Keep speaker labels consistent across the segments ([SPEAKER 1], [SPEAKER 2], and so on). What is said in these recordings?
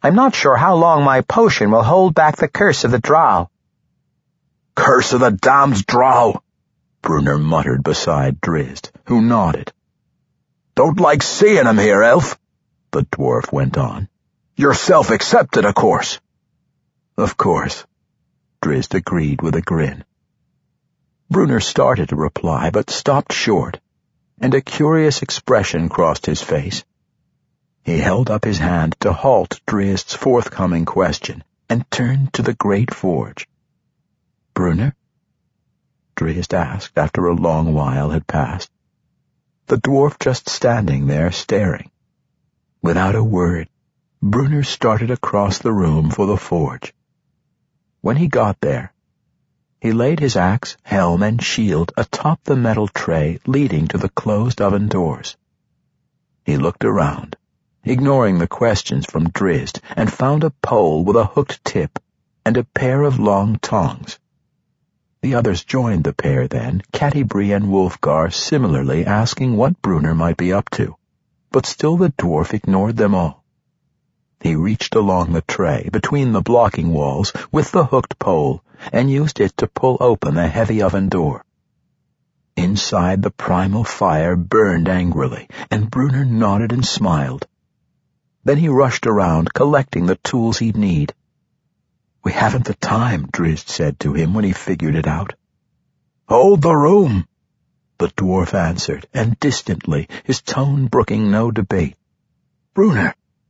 [SPEAKER 1] I'm not sure how long my potion will hold back the curse of the drow."
[SPEAKER 2] "Curse of the damned drow," Brunner muttered beside Drizzt, who nodded. "Don't like seeing him here, elf," the dwarf went on. "Yourself accepted, of course." "Of course," Drizzt agreed with a grin. Brunner started to reply, but stopped short, and a curious expression crossed his face. He held up his hand to halt Drizzt's forthcoming question, and turned to the great forge. "Brunner?" Drizzt asked after a long while had passed. The dwarf just standing there, staring. Without a word, Brunner started across the room for the forge. When he got there, he laid his axe, helm, and shield atop the metal tray leading to the closed oven doors. He looked around, ignoring the questions from Drizzt, and found a pole with a hooked tip and a pair of long tongs. The others joined the pair then, Catti-brie and Wulfgar similarly asking what Brunner might be up to, but still the dwarf ignored them all. He reached along the tray, between the blocking walls, with the hooked pole, and used it to pull open the heavy oven door. Inside, the primal fire burned angrily, and Brunner nodded and smiled. Then he rushed around, collecting the tools he'd need. "We haven't the time," Drizzt said to him when he figured it out. "Hold the room," the dwarf answered, and distantly, his tone brooking no debate. "Brunner."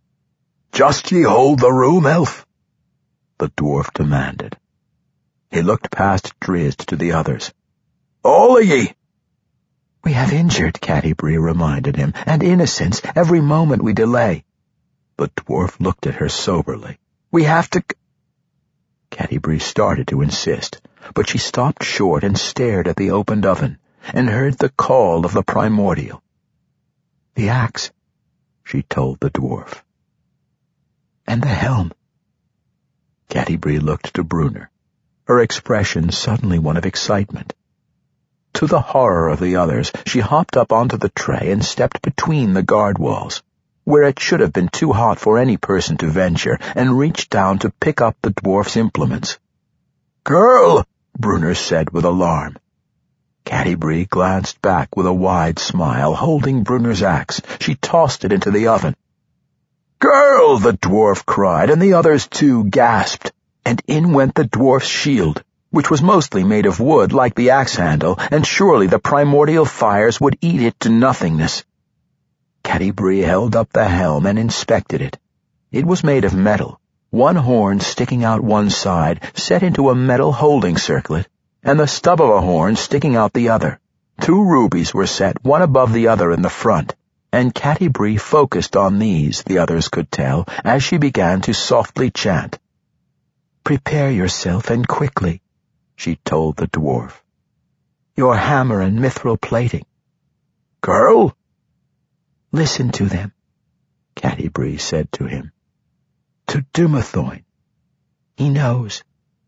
[SPEAKER 2] "Just ye hold the room, elf," the dwarf demanded. He looked past Drizzt to the others. "All of ye!" "We have injured," Catti-brie reminded him, "and innocents every moment we delay." The dwarf looked at her soberly. "We have to—" Catti-brie started to insist, but she stopped short and stared at the opened oven, and heard the call of the primordial. "The axe," she told the dwarf. "And the helm." Catti-brie looked to Brunner, her expression suddenly one of excitement. To the horror of the others, she hopped up onto the tray and stepped between the guard walls, where it should have been too hot for any person to venture, and reached down to pick up the dwarf's implements. "Girl!" Brunner said with alarm. Catti-brie glanced back with a wide smile, holding Brunner's axe. She tossed it into the oven. "Girl!" the dwarf cried, and the others too gasped, and in went the dwarf's shield, which was mostly made of wood like the axe handle, and surely the primordial fires would eat it to nothingness. Catti-brie held up the helm and inspected it. It was made of metal, one horn sticking out one side, set into a metal holding circlet, and the stub of a horn sticking out the other. 2 rubies were set, one above the other in the front, and Catti-brie focused on these, the others could tell, as she began to softly chant. "Prepare yourself, and quickly," she told the dwarf. "Your hammer and mithril plating." "Girl?" "Listen to them," Catti-brie said to him. "To Dumathoin. He knows."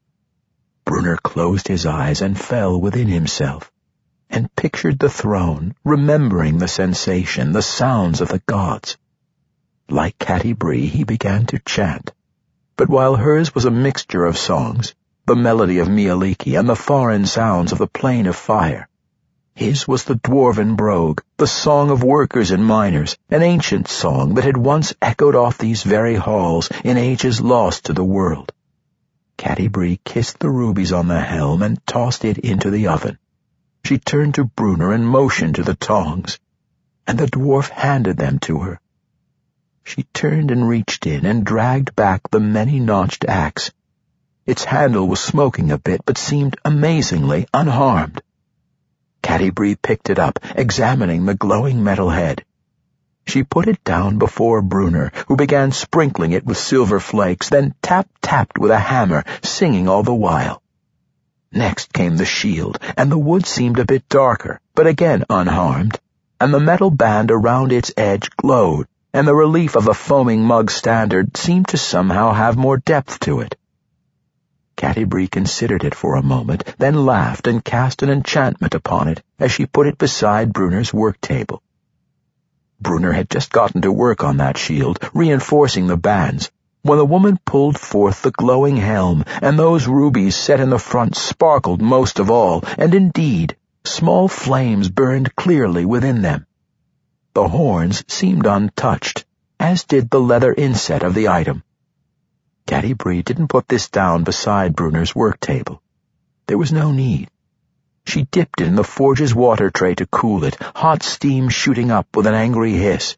[SPEAKER 2] Brunner closed his eyes and fell within himself, and pictured the throne, remembering the sensation, the sounds of the gods. Like Catti-brie, he began to chant, but while hers was a mixture of songs, the melody of Mialiki and the foreign sounds of the Plain of Fire, his was the dwarven brogue, the song of workers and miners, an ancient song that had once echoed off these very halls in ages lost to the world. Catti-brie kissed the rubies on the helm and tossed it into the oven. She turned to Brunner and motioned to the tongs, and the dwarf handed them to her. She turned and reached in and dragged back the many-notched axe. Its handle was smoking a bit, but seemed amazingly unharmed. Catti-brie picked it up, examining the glowing metal head. She put it down before Brunner, who began sprinkling it with silver flakes, then tap-tapped with a hammer, singing all the while. Next came the shield, and the wood seemed a bit darker, but again unharmed, and the metal band around its edge glowed, and the relief of the foaming mug standard seemed to somehow have more depth to it. Catti-brie considered it for a moment, then laughed and cast an enchantment upon it as she put it beside Brunner's work table. Brunner had just gotten to work on that shield, reinforcing the bands, when the woman pulled forth the glowing helm, and those rubies set in the front sparkled most of all, and indeed small flames burned clearly within them. The horns seemed untouched, as did the leather inset of the item. Catti-brie didn't put this down beside Brunner's work table. There was no need. She dipped it in the forge's water tray to cool it, hot steam shooting up with an angry hiss.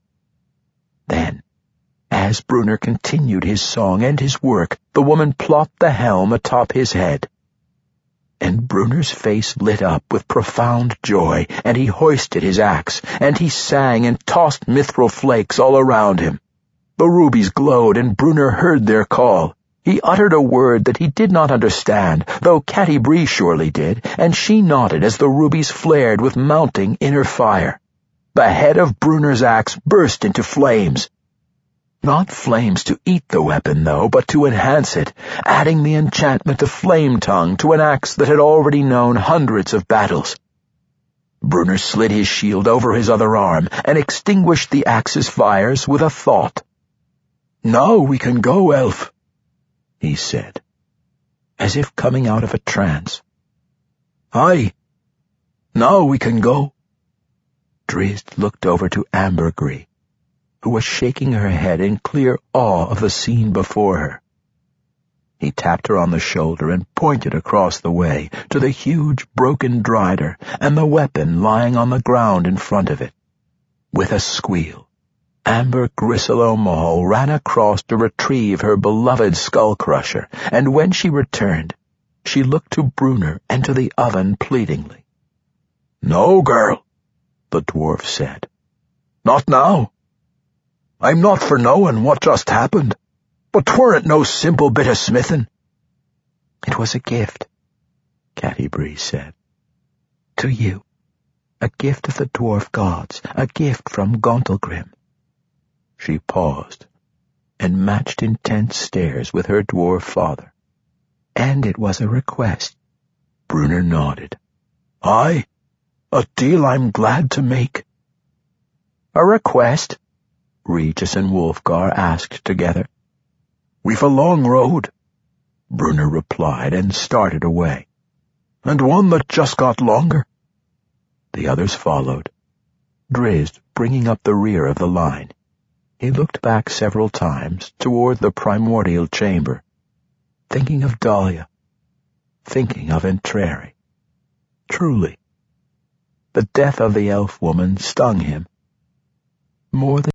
[SPEAKER 2] Then, as Brunner continued his song and his work, the woman plopped the helm atop his head. And Brunner's face lit up with profound joy, and he hoisted his axe, and he sang and tossed mithril flakes all around him. The rubies glowed, and Brunner heard their call. He uttered a word that he did not understand, though Catti-brie surely did, and she nodded as the rubies flared with mounting inner fire. The head of Brunner's axe burst into flames. Not flames to eat the weapon, though, but to enhance it, adding the enchantment of Flame Tongue to an axe that had already known hundreds of battles. Brunner slid his shield over his other arm and extinguished the axe's fires with a thought. "Now we can go, elf," he said, as if coming out of a trance. "Aye, now we can go." Drizzt looked over to Ambergris, who was shaking her head in clear awe of the scene before her. He tapped her on the shoulder and pointed across the way to the huge broken drider and the weapon lying on the ground in front of it. With a squeal, Amber Gristle-o-Mahol ran across to retrieve her beloved skull-crusher, and when she returned, she looked to Brunner and to the oven pleadingly. "No, girl," the dwarf said. "Not now. I'm not for knowing what just happened, but 'tweren't no simple bit of smithin'." "It was a gift," Catti-brie said. "To you. A gift of the dwarf gods, a gift from Gauntlgrim." She paused, and matched intent stares with her dwarf father. "And it was a request." Brunner nodded. "Aye, a deal I'm glad to make." "A request?" Regis and Wulfgar asked together. "We've a long road," Brunner replied, and started away. "And one that just got longer." The others followed, Drizzt bringing up the rear of the line. He looked back several times toward the primordial chamber, thinking of Dahlia, thinking of Entreri. Truly, the death of the elf woman stung him more than